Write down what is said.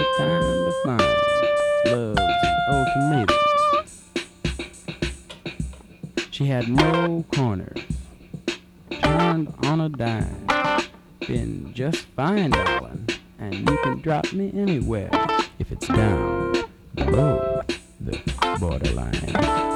the time to find love's ultimatum. She had no corners, turned on a dime. Been just fine, darling, and you can drop me anywhere if it's down below the borderline.